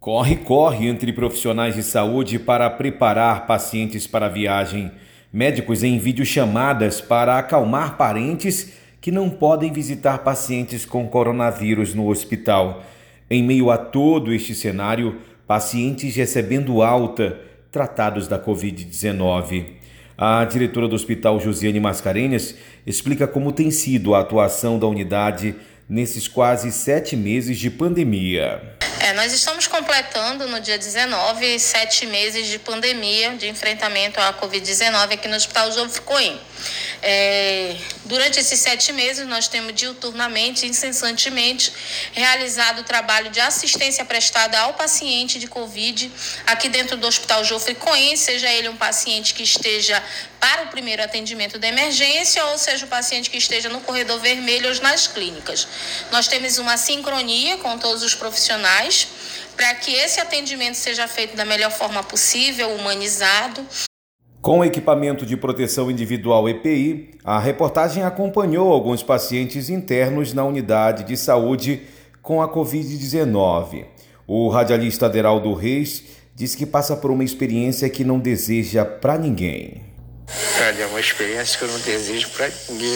Corre entre profissionais de saúde para preparar pacientes para a viagem. Médicos em videochamadas para acalmar parentes que não podem visitar pacientes com coronavírus no hospital. Em meio a todo este cenário, pacientes recebendo alta, tratados da Covid-19. A diretora do Hospital Josiane Mascarenhas explica como tem sido a atuação da unidade nesses quase 7 meses de pandemia. Nós estamos completando no dia 19 7 meses de pandemia, de enfrentamento à Covid-19 aqui no Hospital João Fricoim. Durante esses 7 meses, nós temos diuturnamente, incessantemente, realizado o trabalho de assistência prestada ao paciente de Covid aqui dentro do Hospital João Fricoim, seja ele um paciente que esteja para o primeiro atendimento da emergência, ou seja, o paciente que esteja no corredor vermelho ou nas clínicas. Nós temos uma sincronia com todos os profissionais para que esse atendimento seja feito da melhor forma possível, humanizado. Com equipamento de proteção individual EPI, a reportagem acompanhou alguns pacientes internos na unidade de saúde com a Covid-19. O radialista Aderaldo Reis diz que passa por uma experiência que não deseja para ninguém. É uma experiência que eu não desejo para ninguém.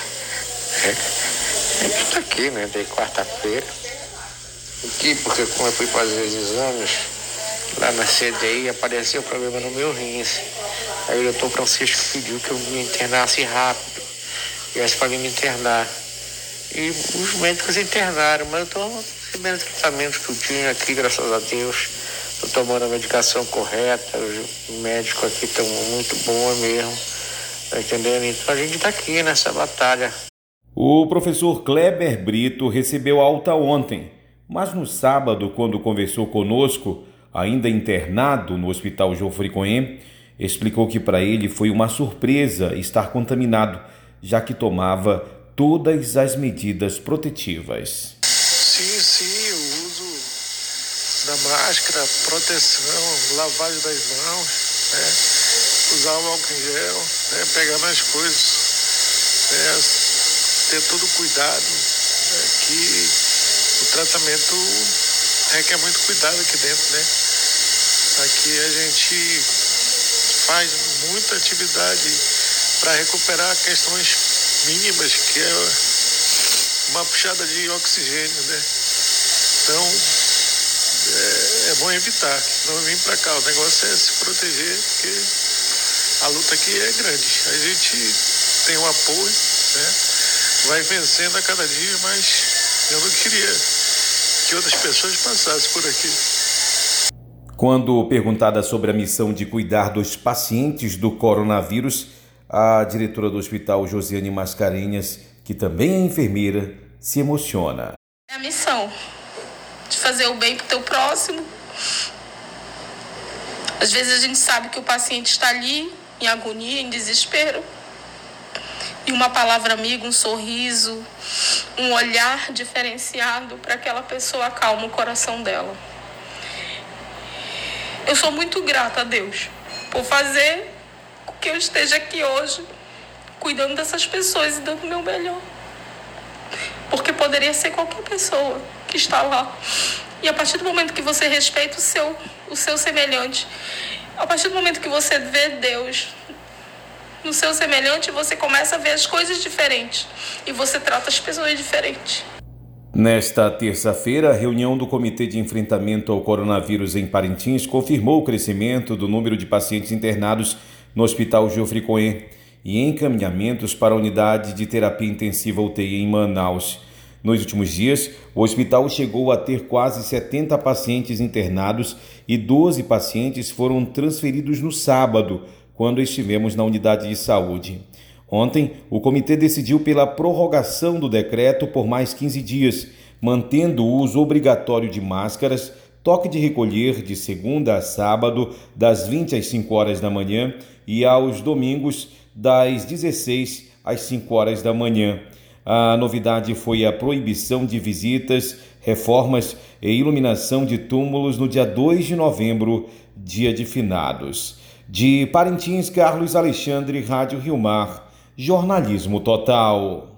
A gente está aqui, né, desde quarta-feira. Aqui, porque como eu fui fazer os exames, lá na CDI apareceu problema no meu rins. Aí o doutor Francisco pediu que eu me internasse rápido, viesse para me internar. E os médicos internaram, mas eu estou recebendo tratamento tudinho aqui, graças a Deus. Estou tomando a medicação correta, os médicos aqui estão muito bons mesmo, tá entendendo? Então a gente está aqui nessa batalha. O professor Kleber Brito recebeu alta ontem, mas no sábado, quando conversou conosco, ainda internado no Hospital João Fricoim, explicou que para ele foi uma surpresa estar contaminado, já que tomava todas as medidas protetivas. Sim, o uso da máscara, proteção, lavagem das mãos, usar o álcool em gel, pegar nas coisas, ter todo cuidado, que o tratamento requer muito cuidado aqui dentro, né? Aqui a gente faz muita atividade para recuperar questões mínimas, que é uma puxada de oxigênio, né? Então, é bom evitar, não vir para cá. O negócio é se proteger, porque a luta aqui é grande. A gente tem um apoio, né? Vai vencendo a cada dia, mas eu não queria que outras pessoas passassem por aqui. Quando perguntada sobre a missão de cuidar dos pacientes do coronavírus, a diretora do Hospital Josiane Mascarenhas, que também é enfermeira, se emociona. É a missão de fazer o bem para o teu próximo. Às vezes a gente sabe que o paciente está ali, em agonia, em desespero. E uma palavra amiga, um sorriso, um olhar diferenciado para aquela pessoa acalma o coração dela. Eu sou muito grata a Deus por fazer com que eu esteja aqui hoje, cuidando dessas pessoas e dando o meu melhor. Porque poderia ser qualquer pessoa que está lá. E a partir do momento que você respeita o seu semelhante, a partir do momento que você vê Deus no seu semelhante, você começa a ver as coisas diferentes. E você trata as pessoas diferentes. Nesta terça-feira, a reunião do Comitê de Enfrentamento ao Coronavírus em Parintins confirmou o crescimento do número de pacientes internados no Hospital João Fricoim e encaminhamentos para a unidade de terapia intensiva UTI em Manaus. Nos últimos dias, o hospital chegou a ter quase 70 pacientes internados e 12 pacientes foram transferidos no sábado, quando estivemos na unidade de saúde. Ontem, o comitê decidiu pela prorrogação do decreto por mais 15 dias, mantendo o uso obrigatório de máscaras, toque de recolher de segunda a sábado, das 20 às 5 horas da manhã e aos domingos, das 16 às 5 horas da manhã. A novidade foi a proibição de visitas, reformas e iluminação de túmulos no dia 2 de novembro, dia de finados. De Parintins, Carlos Alexandre, Rádio Rio Mar, Jornalismo Total.